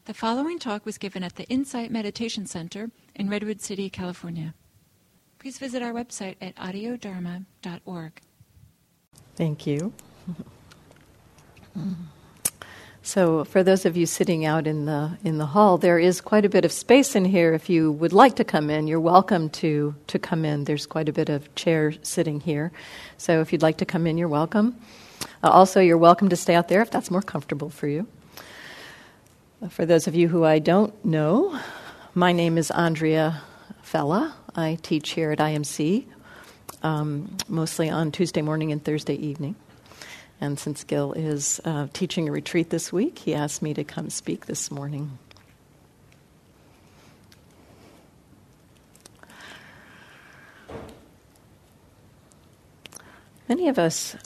The following talk was given at the Insight Meditation Center in Redwood City, California. Please visit our website at audiodharma.org. Thank you. So for those of you sitting out in the hall, there is quite a bit of space in here. If you would like to come in, you're welcome to come in. There's quite a bit of chair sitting here. So if you'd like to come in, you're welcome. Also, you're welcome to stay out there if that's more comfortable for you. For those of you who I don't know, my name is Andrea Fella. I teach here at IMC, mostly on Tuesday morning and Thursday evening. And since Gil is teaching a retreat this week, he asked me to come speak this morning. Many of us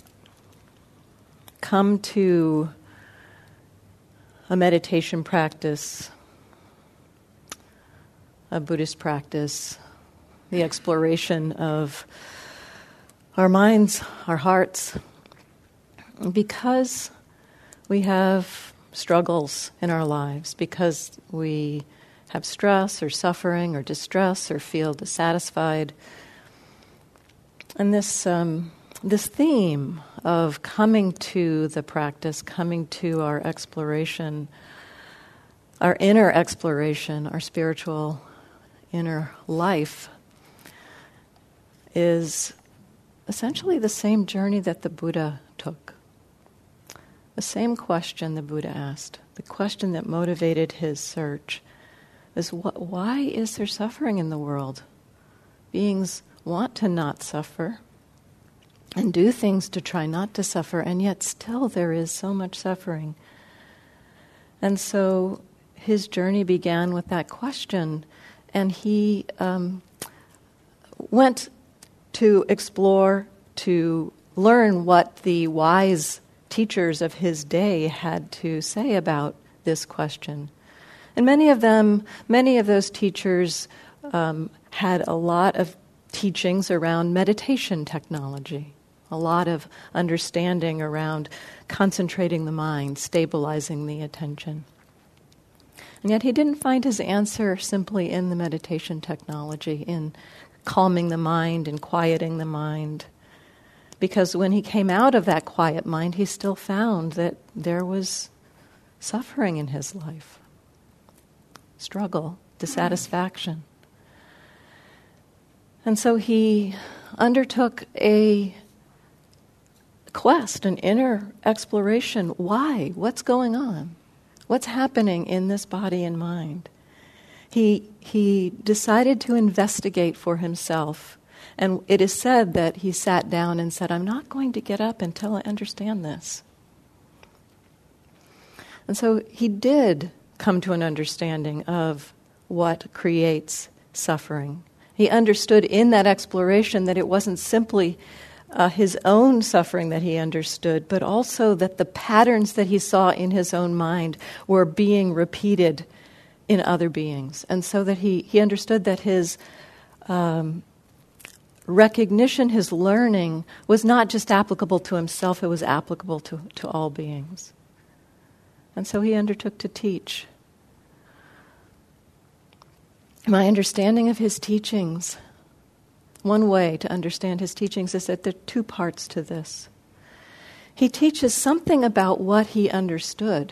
come to a meditation practice, a Buddhist practice, the exploration of our minds, our hearts, because we have struggles in our lives, because we have stress or suffering or distress or feel dissatisfied. And this theme of coming to the practice, coming to our exploration, our inner exploration, our spiritual inner life, is essentially the same journey that the Buddha took. The same question the Buddha asked, the question that motivated his search, is why is there suffering in the world? Beings want to not suffer and do things to try not to suffer, and yet still there is so much suffering. And so his journey began with that question, and he went to explore, to learn what the wise teachers of his day had to say about this question. And many of those teachers had a lot of teachings around meditation technology, a lot of understanding around concentrating the mind, stabilizing the attention. And yet he didn't find his answer simply in the meditation technology, in calming the mind and quieting the mind. Because when he came out of that quiet mind, he still found that there was suffering in his life. Struggle, dissatisfaction. And so he undertook a quest, an inner exploration. Why? What's going on? What's happening in this body and mind? He decided to investigate for himself. And it is said that he sat down and said, I'm not going to get up until I understand this. And so he did come to an understanding of what creates suffering. He understood in that exploration that it wasn't simply his own suffering that he understood, but also that the patterns that he saw in his own mind were being repeated in other beings. And so that he understood that his recognition, his learning, was not just applicable to himself, it was applicable to all beings. And so he undertook to teach. My understanding of his teachings, one way to understand his teachings is that there are two parts to this. He teaches something about what he understood.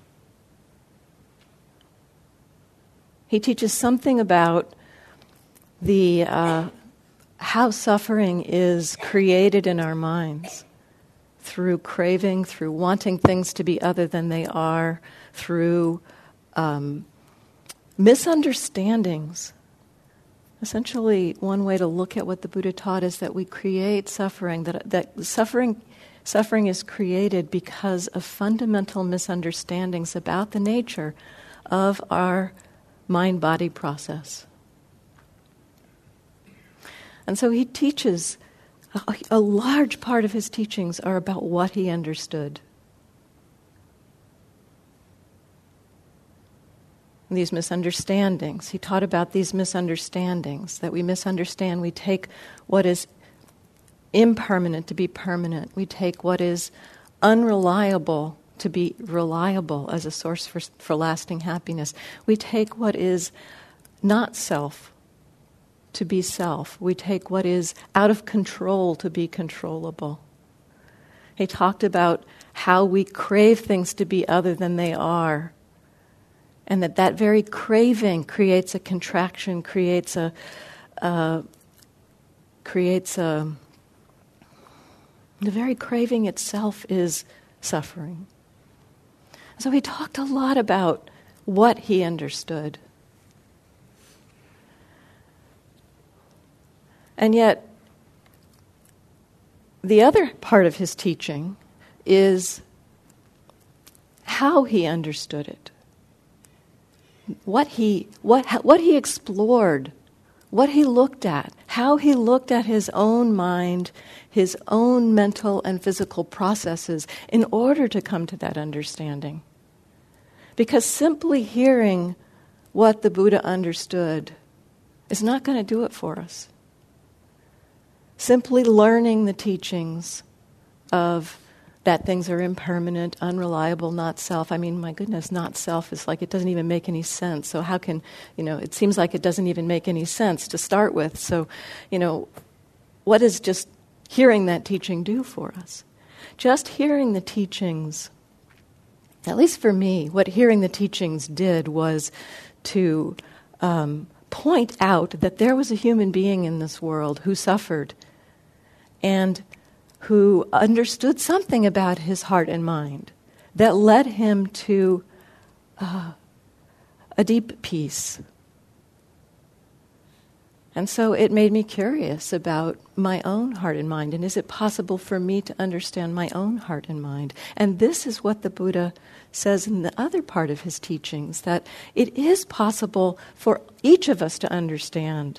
He teaches something about the how suffering is created in our minds through craving, through wanting things to be other than they are, through misunderstandings. Essentially, one way to look at what the Buddha taught is that we create suffering, that suffering is created because of fundamental misunderstandings about the nature of our mind-body process. And so he teaches, a large part of his teachings are about what he understood. These misunderstandings. He taught about these misunderstandings, that we misunderstand. We take what is impermanent to be permanent. We take what is unreliable to be reliable as a source for lasting happiness. We take what is not self to be self. We take what is out of control to be controllable. He talked about how we crave things to be other than they are, and that very craving creates a contraction, creates a the very craving itself is suffering. So he talked a lot about what he understood. And yet, the other part of his teaching is how he understood it. What he explored, what he looked at, how he looked at his own mind, his own mental and physical processes in order to come to that understanding. Because simply hearing what the Buddha understood is not going to do it for us. Simply learning the teachings of that things are impermanent, unreliable, not self. I mean, my goodness, not self is like, it doesn't even make any sense. So how can, it seems like it doesn't even make any sense to start with. So, what does just hearing that teaching do for us? Just hearing the teachings, at least for me, what hearing the teachings did was to point out that there was a human being in this world who suffered and who understood something about his heart and mind that led him to a deep peace. And so it made me curious about my own heart and mind, and is it possible for me to understand my own heart and mind? And this is what the Buddha says in the other part of his teachings, that it is possible for each of us to understand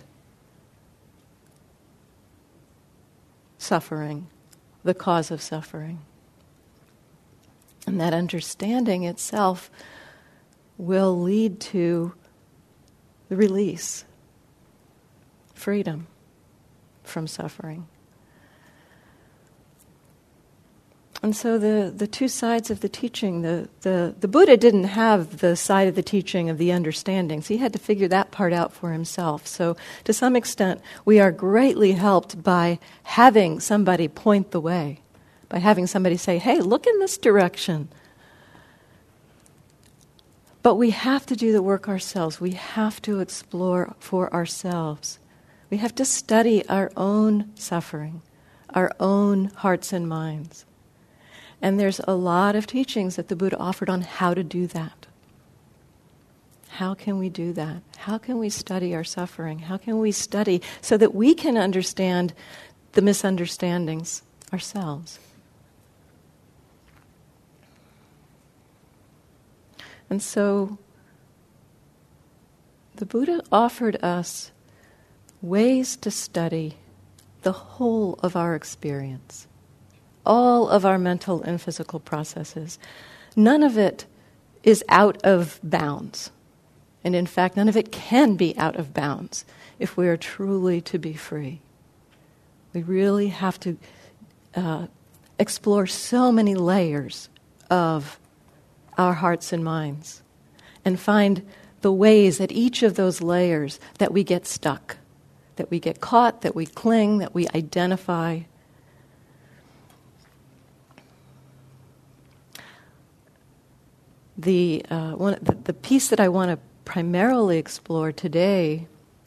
suffering, the cause of suffering. And that understanding itself will lead to the release, freedom from suffering. And so the two sides of the teaching, the Buddha didn't have the side of the teaching of the understanding, so he had to figure that part out for himself. So to some extent, we are greatly helped by having somebody point the way, by having somebody say, hey, look in this direction. But we have to do the work ourselves. We have to explore for ourselves. We have to study our own suffering, our own hearts and minds. And there's a lot of teachings that the Buddha offered on how to do that. How can we do that? How can we study our suffering? How can we study so that we can understand the misunderstandings ourselves? And so the Buddha offered us ways to study the whole of our experience, all of our mental and physical processes. None of it is out of bounds. And in fact, none of it can be out of bounds if we are truly to be free. We really have to explore so many layers of our hearts and minds and find the ways at each of those layers that we get stuck, that we get caught, that we cling, that we identify. The piece that I want to primarily explore today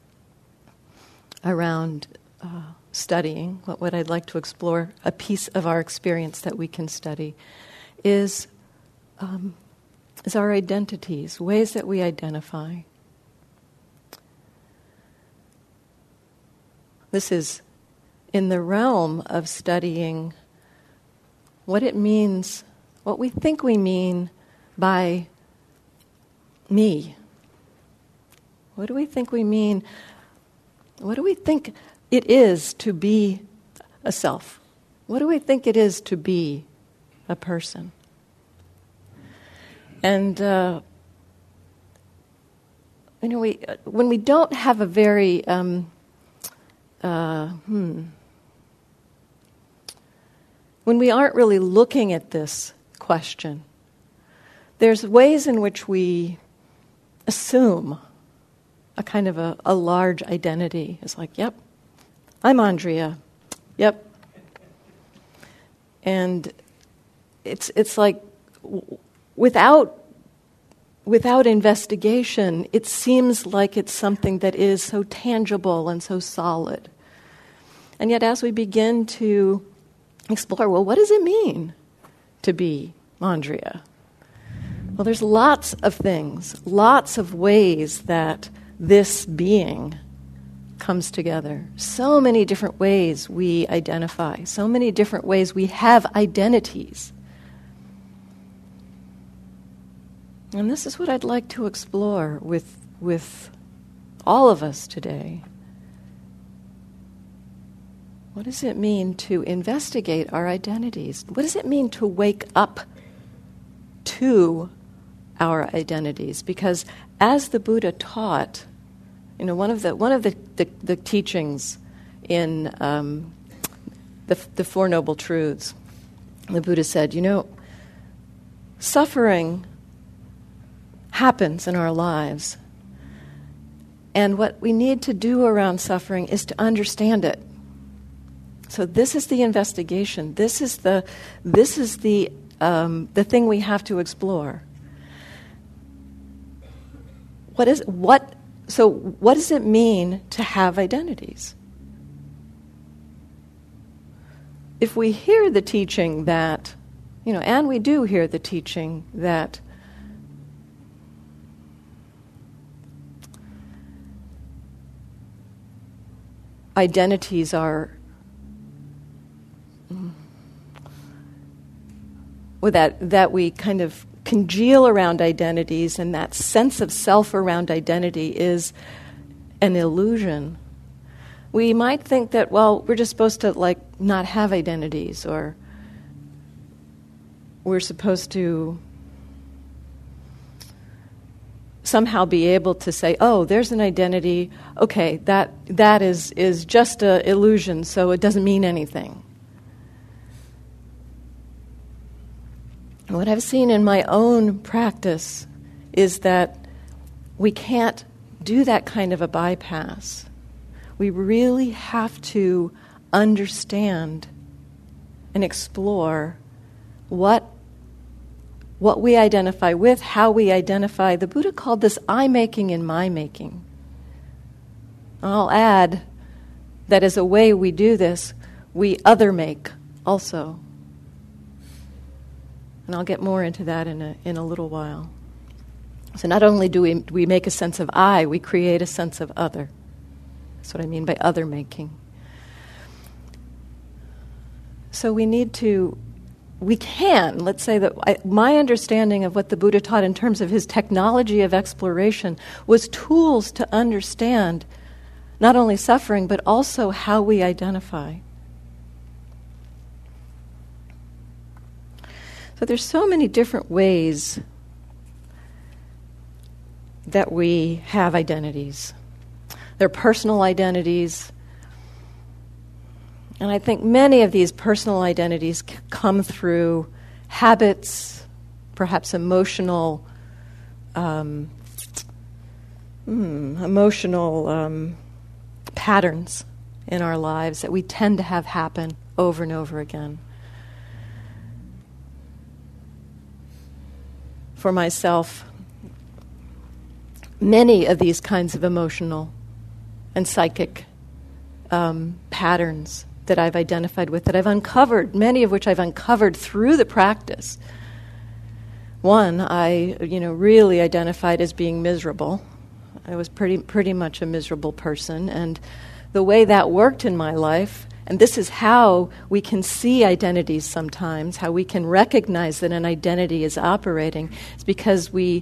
around studying, what I'd like to explore, a piece of our experience that we can study, is our identities, ways that we identify. This is in the realm of studying what it means, what we think we mean by me. What do we think we mean? What do we think it is to be a self? What do we think it is to be a person? And when we don't have a very when we aren't really looking at this question there's ways in which we assume a kind of a large identity. It's like, yep, I'm Andrea. Yep. And it's like without investigation, it seems like it's something that is so tangible and so solid. And yet as we begin to explore, well, what does it mean to be Andrea? Well, there's lots of things, lots of ways that this being comes together. So many different ways we identify, so many different ways we have identities. And this is what I'd like to explore with all of us today. What does it mean to investigate our identities? What does it mean to wake up to our identities? Because as the Buddha taught, one of the teachings in the Four Noble Truths, the Buddha said, suffering happens in our lives, and what we need to do around suffering is to understand it. So this is the investigation. This is the thing we have to explore. What does it mean to have identities? If we hear the teaching that, and we do hear the teaching that identities are, that we kind of congeal around identities, and that sense of self around identity is an illusion. We might think that, well, we're just supposed to not have identities, or we're supposed to somehow be able to say, oh, there's an identity, okay, that is just an illusion, so it doesn't mean anything. What I've seen in my own practice is that we can't do that kind of a bypass. We really have to understand and explore what we identify with, how we identify. The Buddha called this I-making and my-making. I'll add that as a way we do this, we other-make also. And I'll get more into that in a little while. So not only do we make a sense of I, we create a sense of other. That's what I mean by other-making. So let's say that my understanding of what the Buddha taught in terms of his technology of exploration was tools to understand not only suffering, but also how we identify. So there's so many different ways that we have identities. There are personal identities, and I think many of these personal identities come through habits, perhaps emotional patterns in our lives that we tend to have happen over and over again. For myself, many of these kinds of emotional and psychic patterns that I've identified with, that I've uncovered, many of which I've uncovered through the practice. One, I really identified as being miserable. I was pretty much a miserable person, and the way that worked in my life, and this is how we can see identities sometimes, how we can recognize that an identity is operating, is because we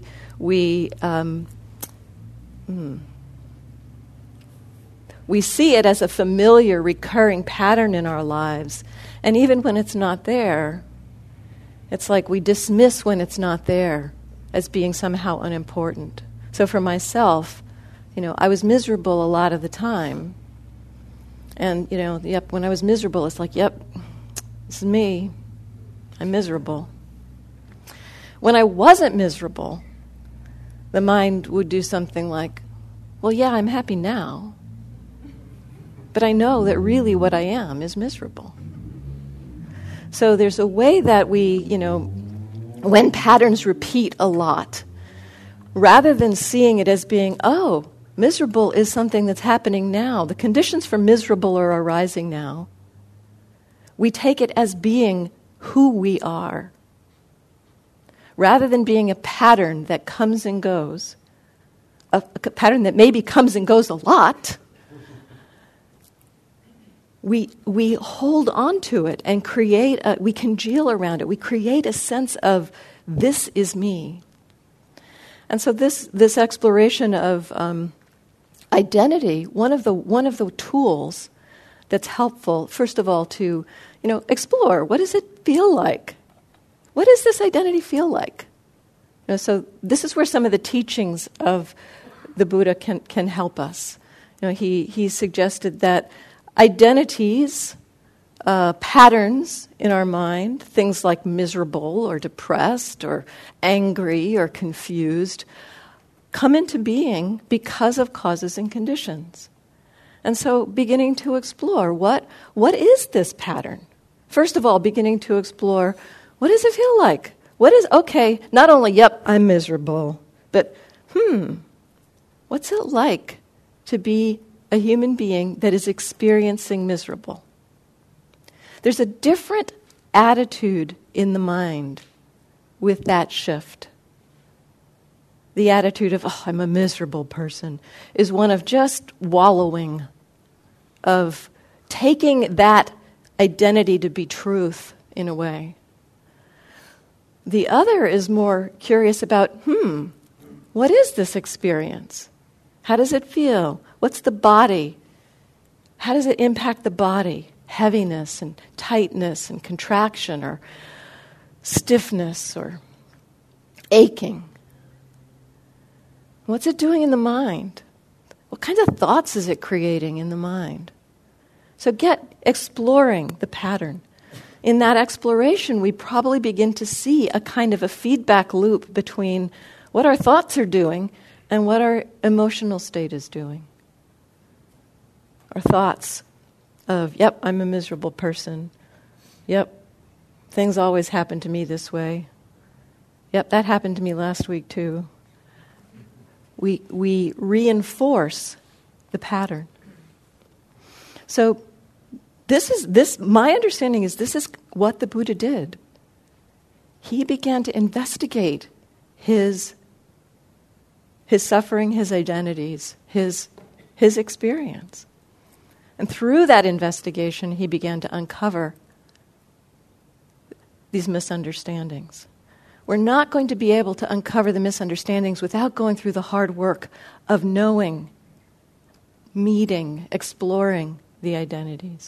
see it as a familiar, recurring pattern in our lives. And even when it's not there, it's like we dismiss when it's not there as being somehow unimportant. So for myself, I was miserable a lot of the time. And, when I was miserable, it's like, yep, this is me. I'm miserable. when I wasn't miserable, the mind would do something like, well, yeah, I'm happy now, but I know that really what I am is miserable. So there's a way that we, when patterns repeat a lot, rather than seeing it as being, oh, miserable is something that's happening now, the conditions for miserable are arising now, we take it as being who we are. Rather than being a pattern that comes and goes, a pattern that maybe comes and goes a lot, we hold on to it and we congeal around it. We create a sense of, this is me. And so this exploration of identity, one of the tools that's helpful, first of all, to explore, what does it feel like? What does this identity feel like? So this is where some of the teachings of the Buddha can help us. He suggested that identities, patterns in our mind, things like miserable or depressed or angry or confused, come into being because of causes and conditions. And so beginning to explore, what is this pattern? First of all, beginning to explore, what does it feel like? Not only, yep, I'm miserable, but, what's it like to be a human being that is experiencing miserable? There's a different attitude in the mind with that shift. The attitude of, I'm a miserable person, is one of just wallowing, of taking that identity to be truth in a way. The other is more curious about, what is this experience? How does it feel? What's the body? How does it impact the body? Heaviness and tightness and contraction or stiffness or aching. What's it doing in the mind? What kinds of thoughts is it creating in the mind? So exploring the pattern. In that exploration, we probably begin to see a kind of a feedback loop between what our thoughts are doing and what our emotional state is doing. Our thoughts of, yep, I'm a miserable person. Yep, things always happen to me this way. Yep, that happened to me last week too. We reinforce the pattern. So my understanding is this is what the Buddha did. He began to investigate his suffering, his identities, his experience. And through that investigation, he began to uncover these misunderstandings. We're not going to be able to uncover the misunderstandings without going through the hard work of knowing, meeting, exploring the identities.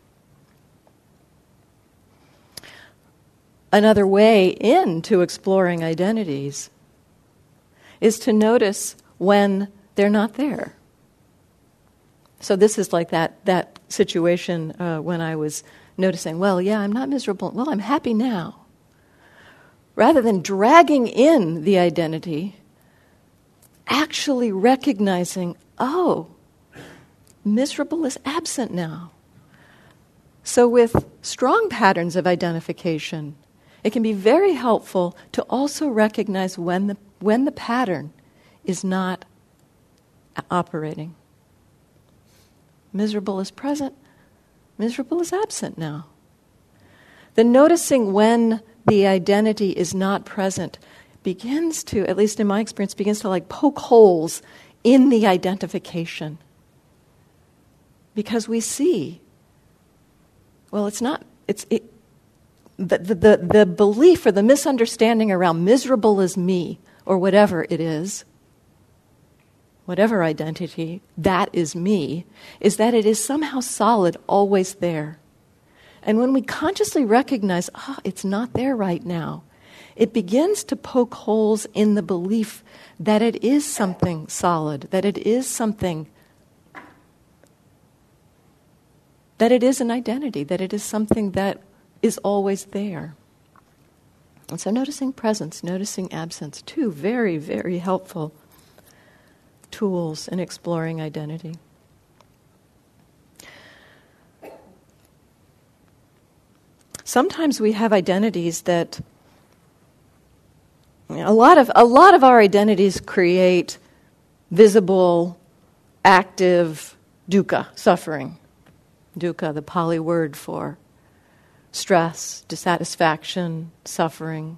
Another way into exploring identities is to notice when they're not there. So this is like that situation when I was noticing, well, yeah, I'm not miserable. Well, I'm happy now. Rather than dragging in the identity, actually recognizing, oh, miserable is absent now. So with strong patterns of identification, it can be very helpful to also recognize when the pattern is not operating. Miserable is present, miserable is absent now. The noticing when the identity is not present begins to, at least in my experience, begins to like poke holes in the identification. Because we see, well, the belief or the misunderstanding around miserable is me, or whatever it is, whatever identity that is me, is that it is somehow solid, always there. And when we consciously recognize, it's not there right now, it begins to poke holes in the belief that it is something solid, that it is something, that it is an identity, that it is something that is always there. And so noticing presence, noticing absence, two very, very helpful tools in exploring identity. Sometimes we have identities that a lot of our identities create visible, active dukkha, suffering. Dukkha, the Pali word for stress, dissatisfaction, suffering.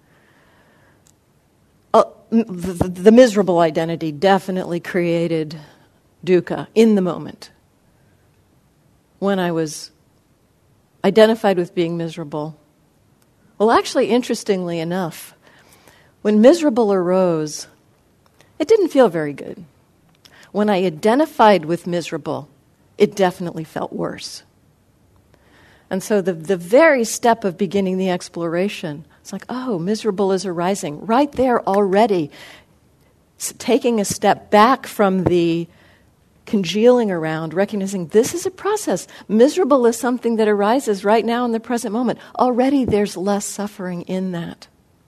The miserable identity definitely created dukkha in the moment. When I was identified with being miserable. Well, actually, interestingly enough, when miserable arose, it didn't feel very good. When I identified with miserable, it definitely felt worse. And so the very step of beginning the exploration, it's like, oh, miserable is arising. Right there already, taking a step back from the congealing around, recognizing this is a process. Miserable is something that arises right now in the present moment. Already there's less suffering in that.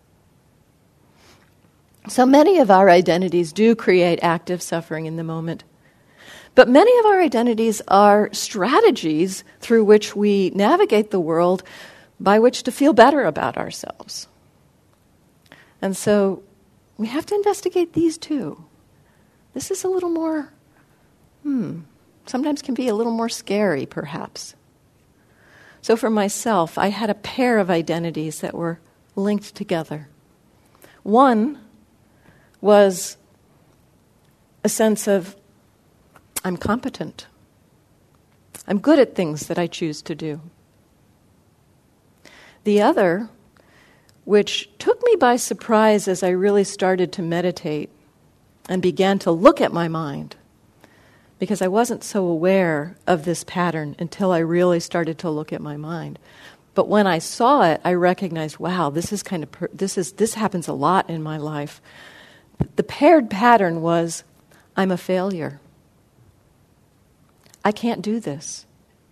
So many of our identities do create active suffering in the moment. But many of our identities are strategies through which we navigate the world by which to feel better about ourselves. And so we have to investigate these too. This is a little more, sometimes can be a little more scary perhaps. So for myself, I had a pair of identities that were linked together. One was a sense of, I'm competent. I'm good at things that I choose to do. The other, which took me by surprise as I really started to meditate and began to look at my mind, because I wasn't so aware of this pattern until I really started to look at my mind. But when I saw it, I recognized, wow, this happens a lot in my life. The paired pattern was, I'm a failure. I can't do this.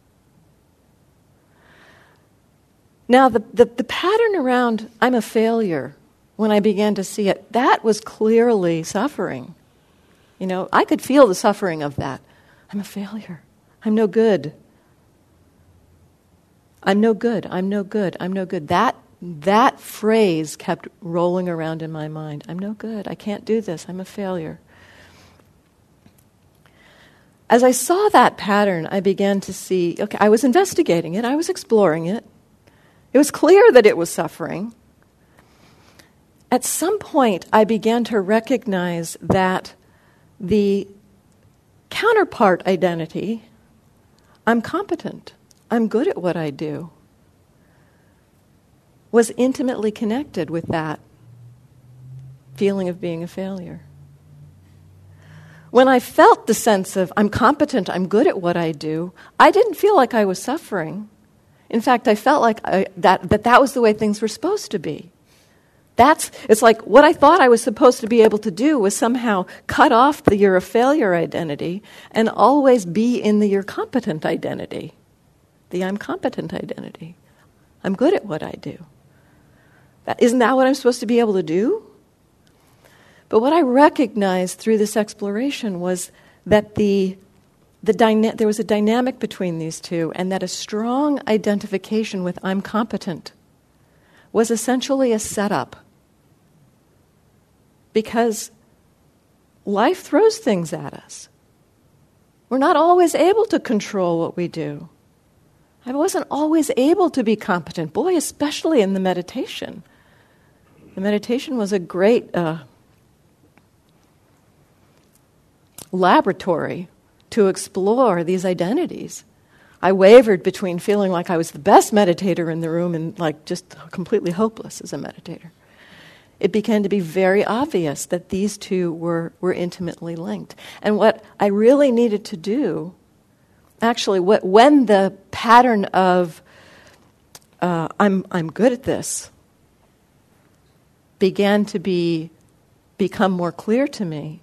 Now, the pattern around I'm a failure, when I began to see it, that was clearly suffering. You know, I could feel the suffering of that. I'm a failure. I'm no good. I'm no good. I'm no good. I'm no good. That phrase kept rolling around in my mind. I'm no good. I can't do this. I'm a failure. As I saw that pattern, I began to see, okay, I was investigating it. I was exploring it. It was clear that it was suffering. At some point, I began to recognize that the counterpart identity, I'm competent, I'm good at what I do, was intimately connected with that feeling of being a failure. When I felt the sense of I'm competent, I'm good at what I do, I didn't feel like I was suffering. In fact, I felt like that was the way things were supposed to be. It's like what I thought I was supposed to be able to do was somehow cut off the you're a failure identity and always be in the you're competent identity. The I'm competent identity. I'm good at what I do. Isn't that what I'm supposed to be able to do? But what I recognized through this exploration was that there was a dynamic between these two, and that a strong identification with I'm competent was essentially a setup. Because life throws things at us. We're not always able to control what we do. I wasn't always able to be competent, boy, especially in the meditation. The meditation was a great laboratory to explore these identities. I wavered between feeling like I was the best meditator in the room and like just completely hopeless as a meditator. It began to be very obvious that these two were intimately linked. And what I really needed to do, actually, when the pattern of I'm good at this began to become more clear to me,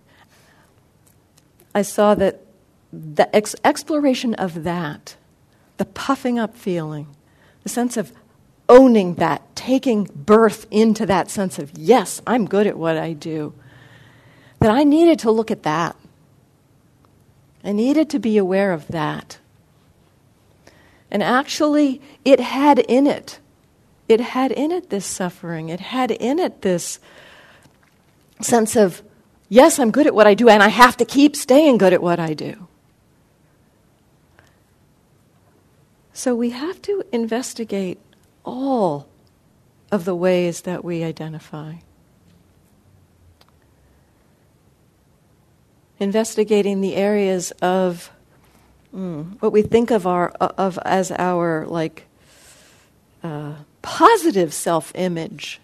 I saw that the exploration of that, the puffing up feeling, the sense of owning that, taking birth into that sense of, yes, I'm good at what I do, that I needed to look at that. I needed to be aware of that. And actually, it had in it this suffering. It had in it this sense of, yes, I'm good at what I do, and I have to keep staying good at what I do. So we have to investigate all of the ways that we identify. Investigating the areas of what we think of as our positive self-image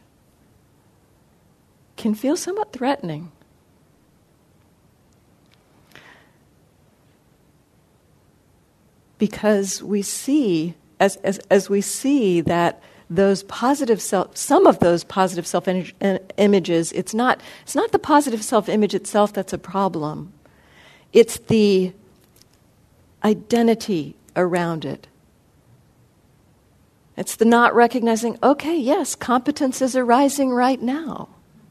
can feel somewhat threatening. Because we see, as we see that those positive some of those positive self-images, it's not the positive self-image itself that's a problem. It's the identity around it. It's the not recognizing, okay, yes, competence is arising right now.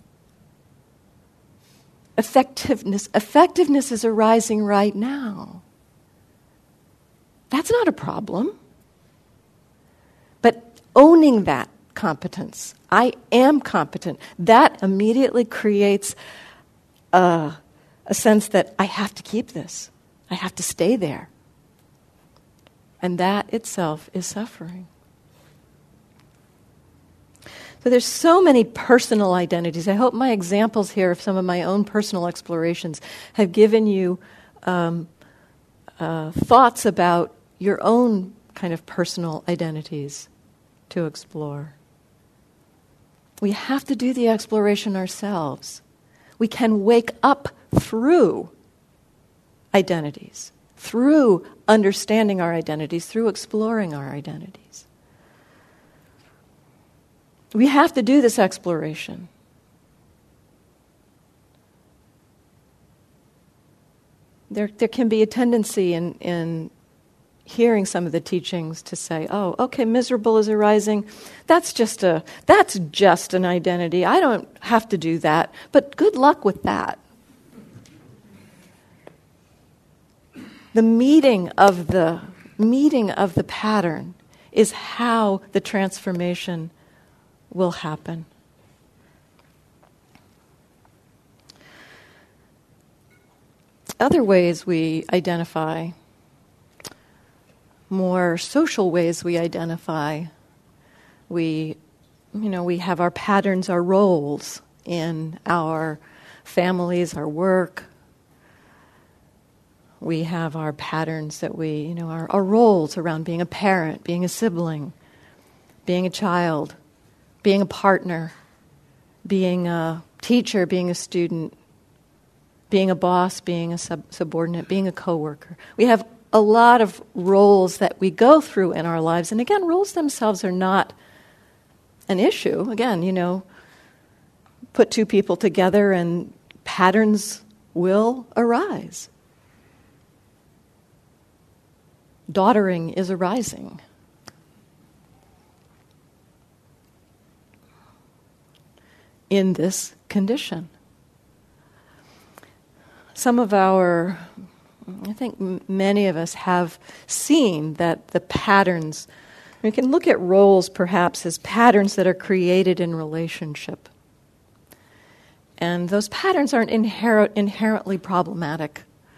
Effectiveness is arising right now. That's not a problem. But owning that competence, I am competent, that immediately creates a sense that I have to keep this. I have to stay there. And that itself is suffering. So there's so many personal identities. I hope my examples here of some of my own personal explorations have given you thoughts about your own kind of personal identities to explore. We have to do the exploration ourselves. We can wake up through identities, through understanding our identities, through exploring our identities. We have to do this exploration. There can be a tendency in hearing some of the teachings to say, oh, okay, miserable is arising. That's just an identity. I don't have to do that. But good luck with that. The meeting of the pattern is how the transformation will happen. Other ways we identify, more social ways we identify, we have our patterns, our roles in our families, our work. We have our patterns that our roles around being a parent, being a sibling, being a child, being a partner, being a teacher, being a student, being a boss, being a subordinate, being a coworker. We have a lot of roles that we go through in our lives. And again, roles themselves are not an issue. Again, put two people together and patterns will arise. Daughtering is arising. In this condition. I think many of us have seen that the patterns, we can look at roles perhaps as patterns that are created in relationship. And those patterns aren't inherently problematic.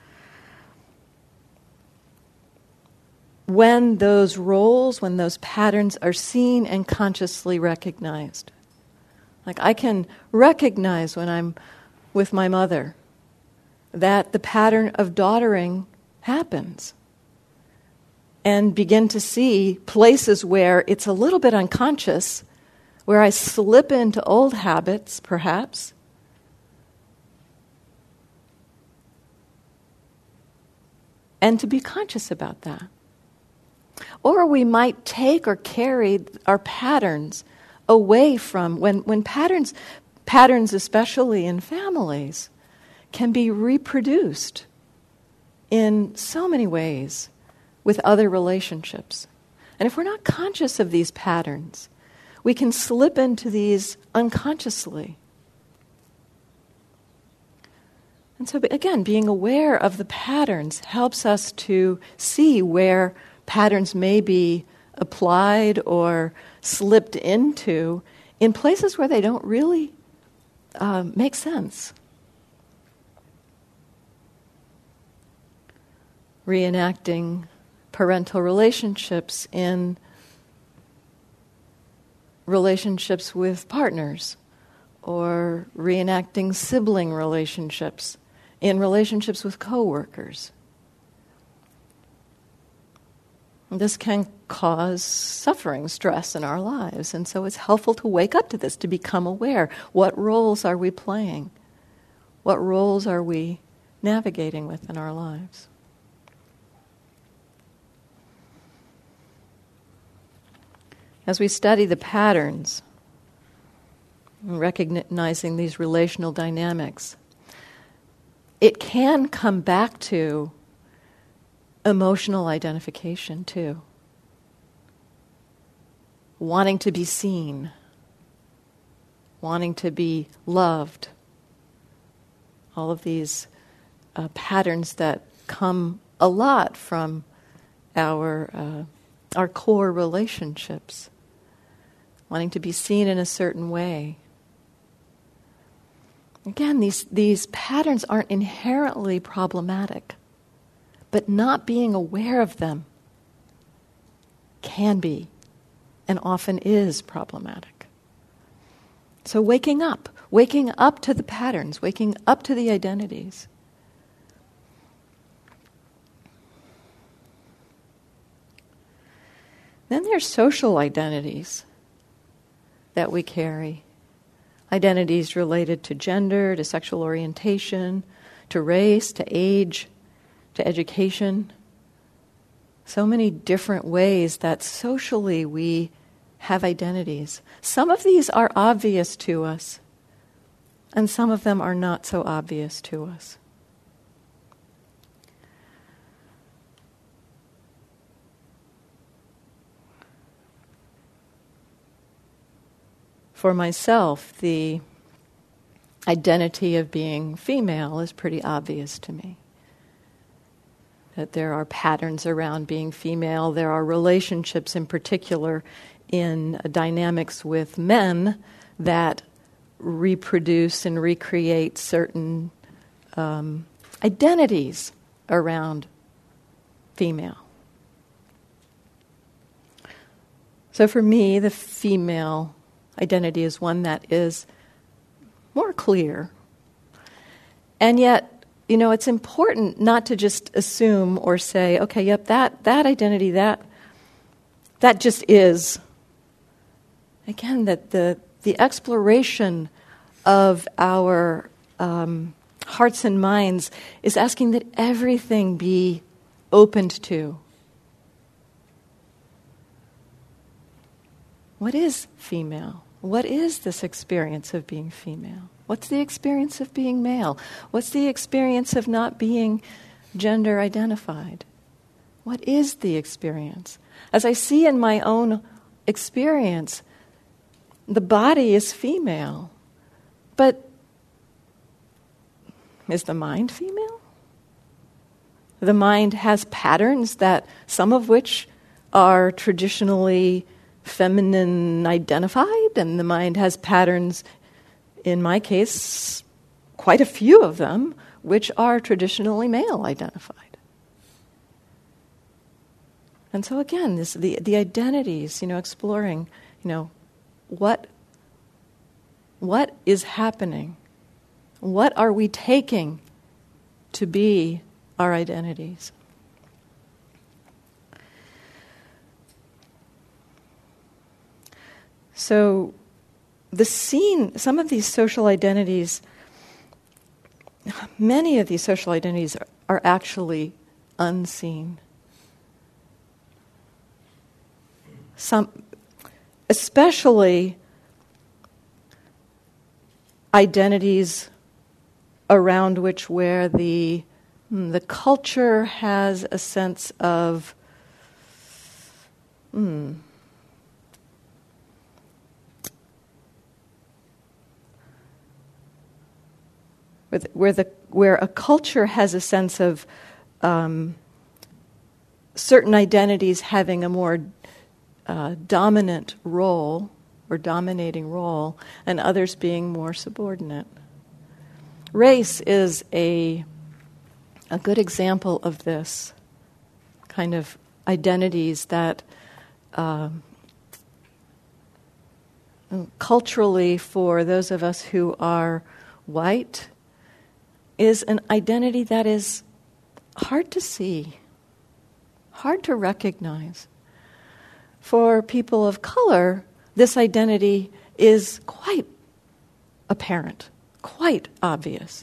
When those roles, when those patterns are seen and consciously recognized. Like I can recognize when I'm with my mother that the pattern of daughtering happens and begin to see places where it's a little bit unconscious, where I slip into old habits, perhaps, and to be conscious about that. Or we might take or carry our patterns away from, when patterns especially in families, can be reproduced in so many ways with other relationships. And if we're not conscious of these patterns, we can slip into these unconsciously. And so, again, being aware of the patterns helps us to see where patterns may be applied or slipped into in places where they don't really make sense. Reenacting parental relationships in relationships with partners, or reenacting sibling relationships in relationships with coworkers. This can cause suffering, stress in our lives, and so it's helpful to wake up to this, to become aware. What roles are we playing? What roles are we navigating with in our lives? As we study the patterns, recognizing these relational dynamics, it can come back to emotional identification too. Wanting to be seen, wanting to be loved. All of these patterns that come a lot from our core relationships. Wanting to be seen in a certain way. Again, these patterns aren't inherently problematic, but not being aware of them can be, and often is, problematic. So waking up to the patterns, waking up to the identities. Then there's social identities that we carry. Identities related to gender, to sexual orientation, to race, to age, to education. So many different ways that socially we have identities. Some of these are obvious to us, and some of them are not so obvious to us. For myself, the identity of being female is pretty obvious to me. That there are patterns around being female. There are relationships in particular in dynamics with men that reproduce and recreate certain identities around female. So for me, the female identity is one that is more clear. And yet, it's important not to just assume or say, okay, yep, that identity, that just is. Again, that the exploration of our hearts and minds is asking that everything be opened to. What is female? What is this experience of being female? What's the experience of being male? What's the experience of not being gender identified? What is the experience? As I see in my own experience, the body is female, but is the mind female? The mind has patterns that some of which are traditionally feminine identified, and the mind has patterns, in my case, quite a few of them, which are traditionally male identified. And so again, the identities, exploring, what is happening? What are we taking to be our identities? So some of these social identities, many of these social identities are actually unseen. Some, especially identities around where the culture has a sense of where a culture has a sense of certain identities having a more dominant role or dominating role, and others being more subordinate. Race is a good example of this kind of identities that culturally, for those of us who are white, is an identity that is hard to see, hard to recognize. For people of color, this identity is quite apparent, quite obvious.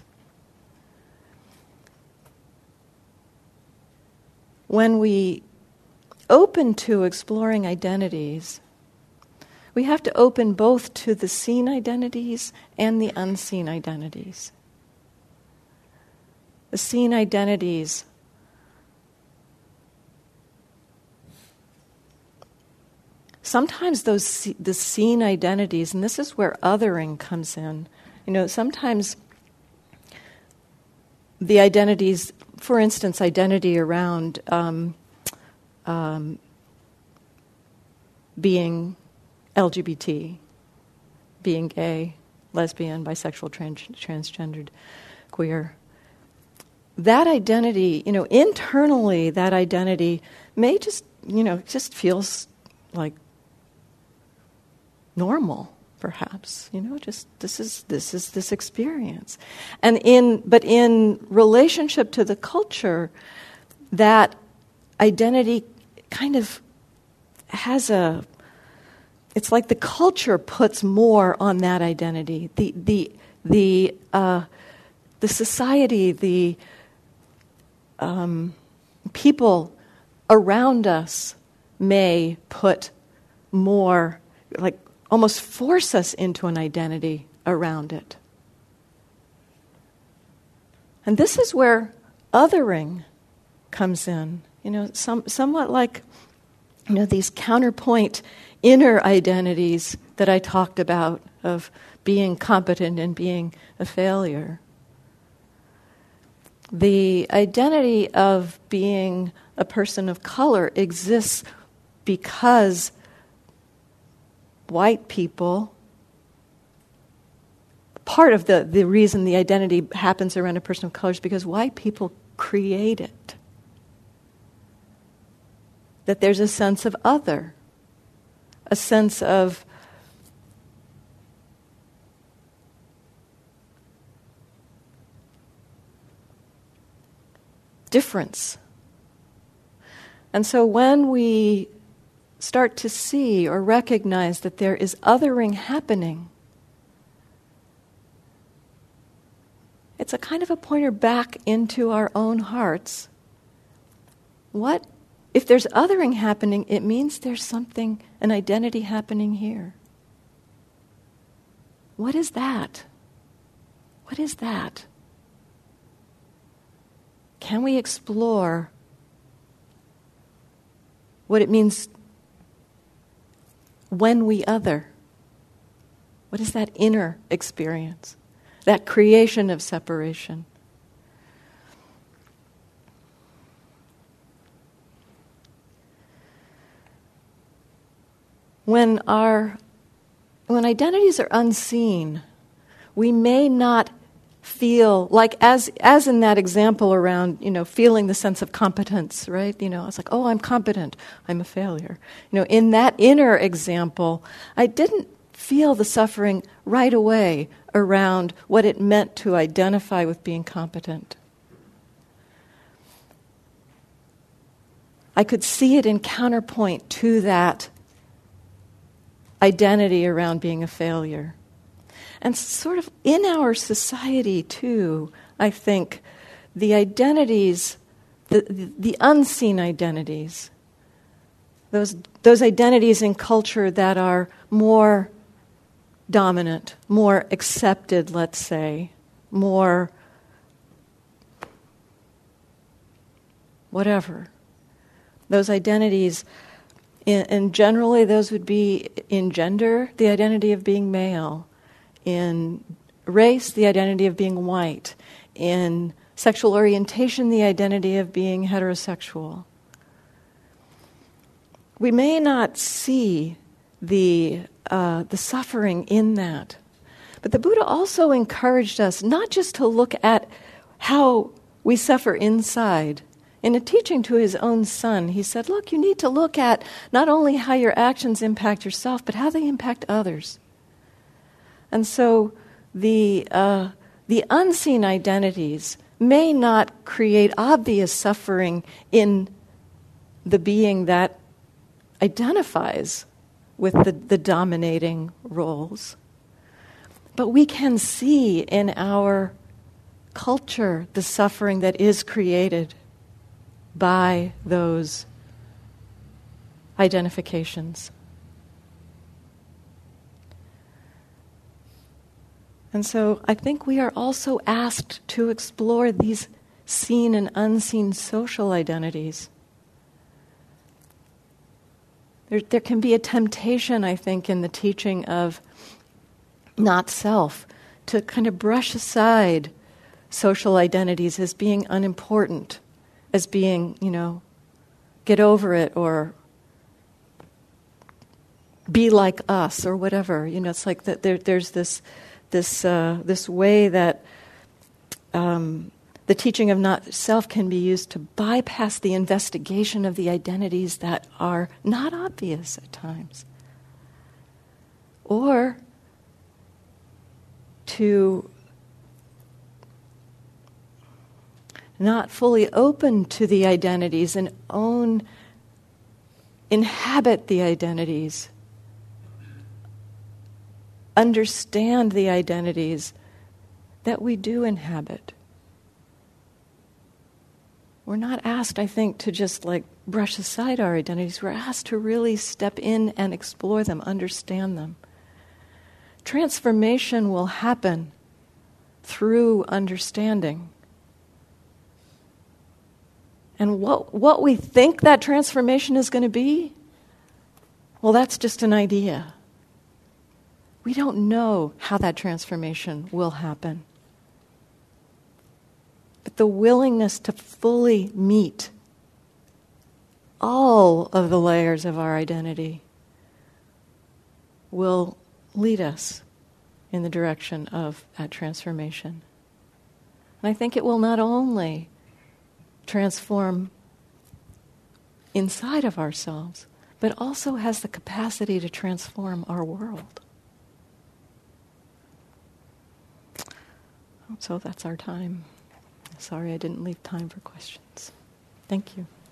When we open to exploring identities, we have to open both to the seen identities and the unseen identities. The seen identities sometimes the seen identities, and this is where othering comes in. Sometimes the identities, for instance, identity around being LGBT, being gay, lesbian, bisexual, transgendered, queer. That identity, internally, that identity may just feels like normal, perhaps. Just this is this experience, but in relationship to the culture, that identity kind of has it's like the culture puts more on that identity. The society, the people around us may put more, like almost force us into an identity around it. And this is where othering comes in. Somewhat like, these counterpoint inner identities that I talked about of being competent and being a failure. The identity of being a person of color exists because white people, part of the reason the identity happens around a person of color is because white people create it. That there's a sense of other, a sense of difference. And so when we start to see or recognize that there is othering happening, it's a kind of a pointer back into our own hearts. If there's othering happening, it means there's something, an identity happening here. What is that? What is that? Can we explore what it means when we other? What is that inner experience? That creation of separation? When identities are unseen, we may not feel like, as in that example around, feeling the sense of competence, right? It's like, oh, I'm competent, I'm a failure. In that inner example, I didn't feel the suffering right away around what it meant to identify with being competent. I could see it in counterpoint to that identity around being a failure. And sort of in our society, too, I think, the identities, the unseen identities, those identities in culture that are more dominant, more accepted, let's say, more whatever. Those identities, and generally those would be in gender, the identity of being male, in race, the identity of being white. In sexual orientation, the identity of being heterosexual. We may not see the suffering in that, but the Buddha also encouraged us not just to look at how we suffer inside. In a teaching to his own son, he said, look, you need to look at not only how your actions impact yourself, but how they impact others. And so the unseen identities may not create obvious suffering in the being that identifies with the dominating roles. But we can see in our culture the suffering that is created by those identifications. And so I think we are also asked to explore these seen and unseen social identities. There can be a temptation, I think, in the teaching of not self to kind of brush aside social identities as being unimportant, as being, get over it or be like us or whatever. It's like that. There's this way that the teaching of not self can be used to bypass the investigation of the identities that are not obvious at times, or to not fully open to the identities and inhabit the identities, understand the identities that we do inhabit. We're not asked, I think, to just brush aside our identities. We're asked to really step in and explore them, understand them. Transformation will happen through understanding. And what we think that transformation is going to be, well, that's just an idea. We don't know how that transformation will happen. But the willingness to fully meet all of the layers of our identity will lead us in the direction of that transformation. And I think it will not only transform inside of ourselves, but also has the capacity to transform our world. So that's our time. Sorry I didn't leave time for questions. Thank you.